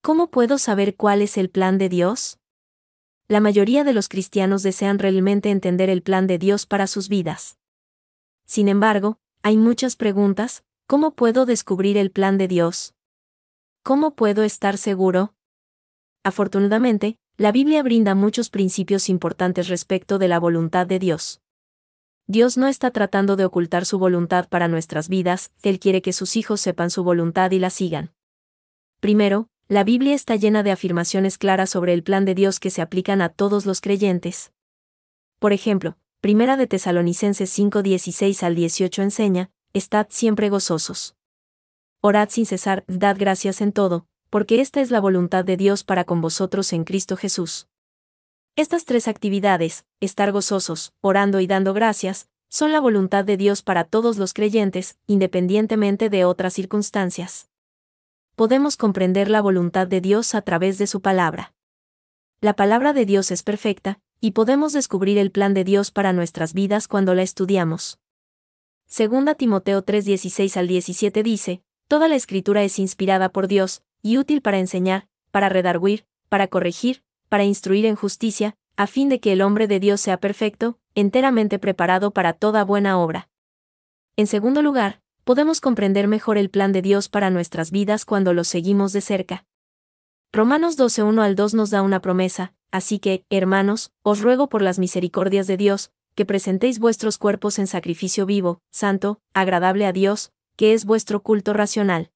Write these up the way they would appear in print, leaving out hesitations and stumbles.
¿Cómo puedo saber cuál es el plan de Dios? La mayoría de los cristianos desean realmente entender el plan de Dios para sus vidas. Sin embargo, hay muchas preguntas. ¿Cómo puedo descubrir el plan de Dios? ¿Cómo puedo estar seguro? Afortunadamente, la Biblia brinda muchos principios importantes respecto de la voluntad de Dios. Dios no está tratando de ocultar su voluntad para nuestras vidas, Él quiere que sus hijos sepan su voluntad y la sigan. Primero, la Biblia está llena de afirmaciones claras sobre el plan de Dios que se aplican a todos los creyentes. Por ejemplo, Primera de Tesalonicenses 5:16 al 18 enseña: estad siempre gozosos. Orad sin cesar, dad gracias en todo, porque esta es la voluntad de Dios para con vosotros en Cristo Jesús. Estas tres actividades, estar gozosos, orando y dando gracias, son la voluntad de Dios para todos los creyentes, independientemente de otras circunstancias. Podemos comprender la voluntad de Dios a través de su palabra. La palabra de Dios es perfecta, y podemos descubrir el plan de Dios para nuestras vidas cuando la estudiamos. Segunda Timoteo 3:16 al 17 dice: toda la Escritura es inspirada por Dios, y útil para enseñar, para redarguir, para corregir, para instruir en justicia, a fin de que el hombre de Dios sea perfecto, enteramente preparado para toda buena obra. En segundo lugar, podemos comprender mejor el plan de Dios para nuestras vidas cuando lo seguimos de cerca. Romanos 12:1 al 2 nos da una promesa: así que, hermanos, os ruego por las misericordias de Dios, que presentéis vuestros cuerpos en sacrificio vivo, santo, agradable a Dios, que es vuestro culto racional.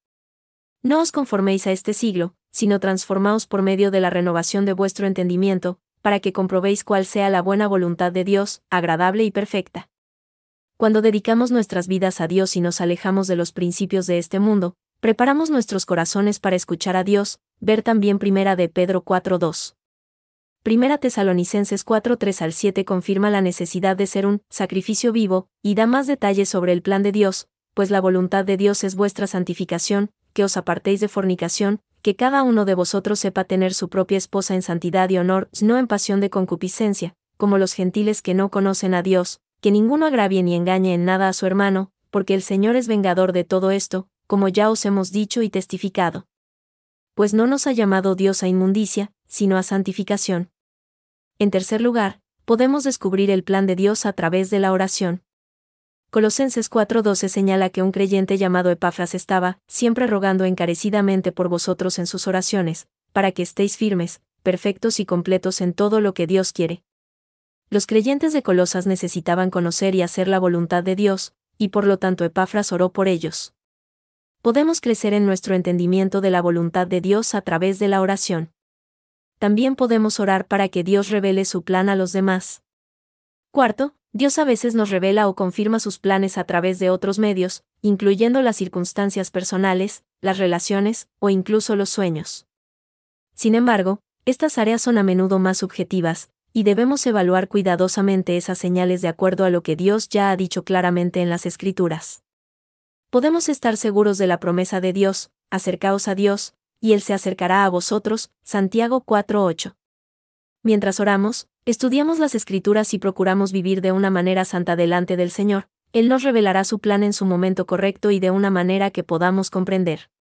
No os conforméis a este siglo, sino transformaos por medio de la renovación de vuestro entendimiento, para que comprobéis cuál sea la buena voluntad de Dios, agradable y perfecta. Cuando dedicamos nuestras vidas a Dios y nos alejamos de los principios de este mundo, preparamos nuestros corazones para escuchar a Dios. Ver también Primera de Pedro 4:2. Primera Tesalonicenses 4:3 al 7 confirma la necesidad de ser un sacrificio vivo, y da más detalles sobre el plan de Dios, pues la voluntad de Dios es vuestra santificación, que os apartéis de fornicación, que cada uno de vosotros sepa tener su propia esposa en santidad y honor, no en pasión de concupiscencia, como los gentiles que no conocen a Dios, que ninguno agravie ni engañe en nada a su hermano, porque el Señor es vengador de todo esto, como ya os hemos dicho y testificado. Pues no nos ha llamado Dios a inmundicia, sino a santificación. En tercer lugar, podemos descubrir el plan de Dios a través de la oración. Colosenses 4:12 señala que un creyente llamado Epafras estaba siempre rogando encarecidamente por vosotros en sus oraciones, para que estéis firmes, perfectos y completos en todo lo que Dios quiere. Los creyentes de Colosas necesitaban conocer y hacer la voluntad de Dios, y por lo tanto Epafras oró por ellos. Podemos crecer en nuestro entendimiento de la voluntad de Dios a través de la oración. También podemos orar para que Dios revele su plan a los demás. Cuarto, Dios a veces nos revela o confirma sus planes a través de otros medios, incluyendo las circunstancias personales, las relaciones, o incluso los sueños. Sin embargo, estas áreas son a menudo más subjetivas, y debemos evaluar cuidadosamente esas señales de acuerdo a lo que Dios ya ha dicho claramente en las Escrituras. Podemos estar seguros de la promesa de Dios: acercaos a Dios, y Él se acercará a vosotros, Santiago 4:8. Mientras oramos, estudiamos las Escrituras y procuramos vivir de una manera santa delante del Señor. Él nos revelará su plan en su momento correcto y de una manera que podamos comprender.